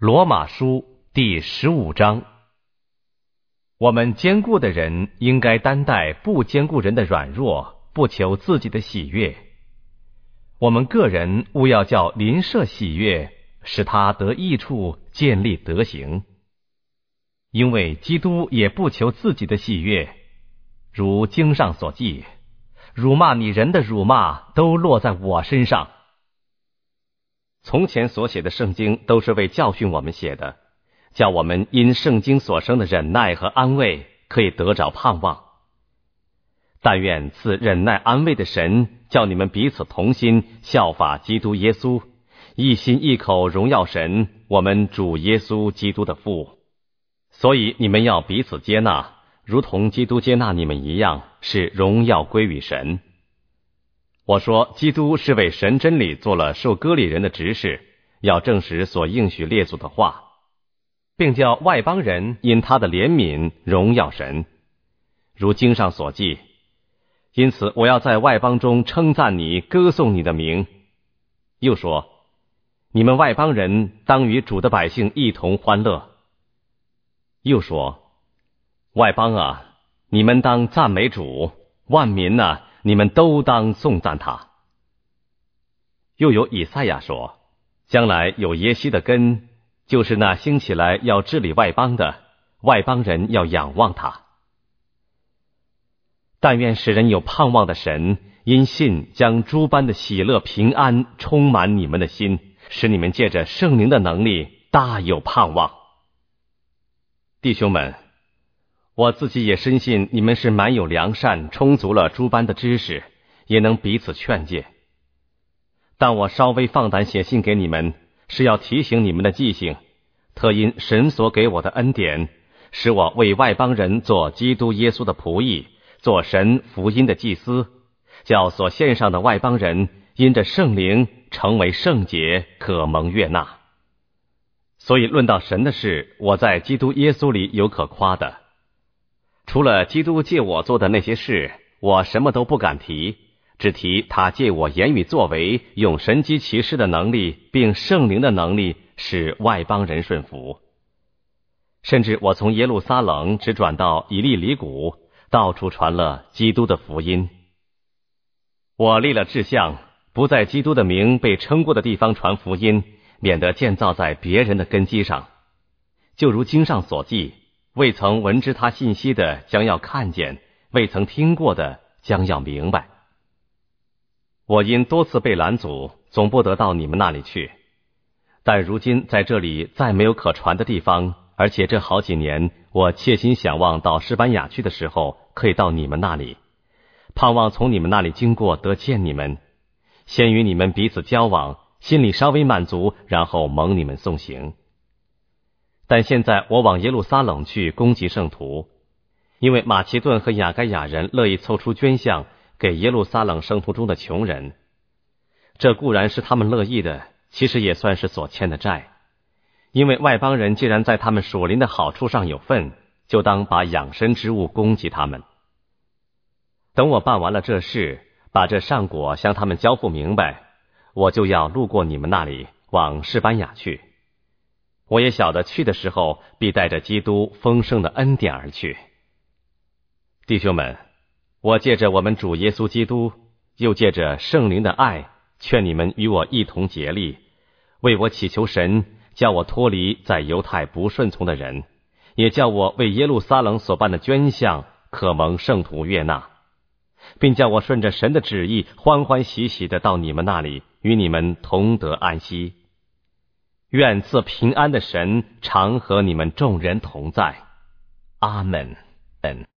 罗马书第15章。我们坚固的人应该担待不坚固人的软弱，不求自己的喜悦。我们个人务要叫邻舍喜悦，使他得益处，建立德行。因为基督也不求自己的喜悦，如经上所记，辱骂你人的辱骂都落在我身上。从前所写的圣经都是为教训我们写的，叫我们因圣经所生的忍耐和安慰可以得着盼望。但愿赐忍耐安慰的神，叫你们彼此同心，效法基督耶稣，一心一口荣耀神，我们主耶稣基督的父。所以你们要彼此接纳，如同基督接纳你们一样，是荣耀归于神。我说基督是为神真理做了受割礼人的执事，要证实所应许列祖的话，并叫外邦人因他的怜悯荣耀神。如经上所记，因此我要在外邦中称赞你，歌颂你的名。又说，你们外邦人当与主的百姓一同欢乐。又说，外邦啊，你们当赞美主，万民啊，你们都当颂赞他。又有以赛亚说，将来有耶西的根，就是那兴起来要治理外邦的，外邦人要仰望他。但愿使人有盼望的神，因信将诸般的喜乐平安充满你们的心，使你们借着圣灵的能力大有盼望。弟兄们，我自己也深信你们是满有良善，充足了诸般的知识，也能彼此劝诫。但我稍微放胆写信给你们，是要提醒你们的记性，特因神所给我的恩典，使我为外邦人做基督耶稣的仆役，做神福音的祭司，叫所献上的外邦人因着圣灵成为圣洁，可蒙悦纳。所以论到神的事，我在基督耶稣里有可夸的。除了基督借我做的那些事，我什么都不敢提，只提他借我言语作为，用神机骑士的能力，并圣灵的能力，使外邦人顺服。甚至我从耶路撒冷直转到以利里谷，到处传了基督的福音。我立了志向，不在基督的名被称过的地方传福音，免得建造在别人的根基上。就如经上所记，未曾闻知他信息的将要看见，未曾听过的将要明白。我因多次被拦阻，总不得到你们那里去。但如今在这里再没有可传的地方，而且这好几年我切心想望到西班牙去的时候，可以到你们那里，盼望从你们那里经过得见你们，先与你们彼此交往，心里稍微满足，然后蒙你们送行。但现在我往耶路撒冷去攻击圣徒，因为马其顿和雅该亚人乐意凑出捐项给耶路撒冷圣徒中的穷人。这固然是他们乐意的，其实也算是所欠的债。因为外邦人既然在他们属灵的好处上有份，就当把养生之物供给他们。等我办完了这事，把这善果向他们交付明白，我就要路过你们那里，往士班雅去。我也晓得去的时候，必带着基督丰盛的恩典而去。弟兄们，我借着我们主耶稣基督，又借着圣灵的爱，劝你们与我一同竭力，为我祈求神，叫我脱离在犹太不顺从的人，也叫我为耶路撒冷所办的捐项可蒙圣徒悦纳，并叫我顺着神的旨意欢欢喜喜的到你们那里，与你们同得安息。愿赐平安的神常和你们众人同在。阿们。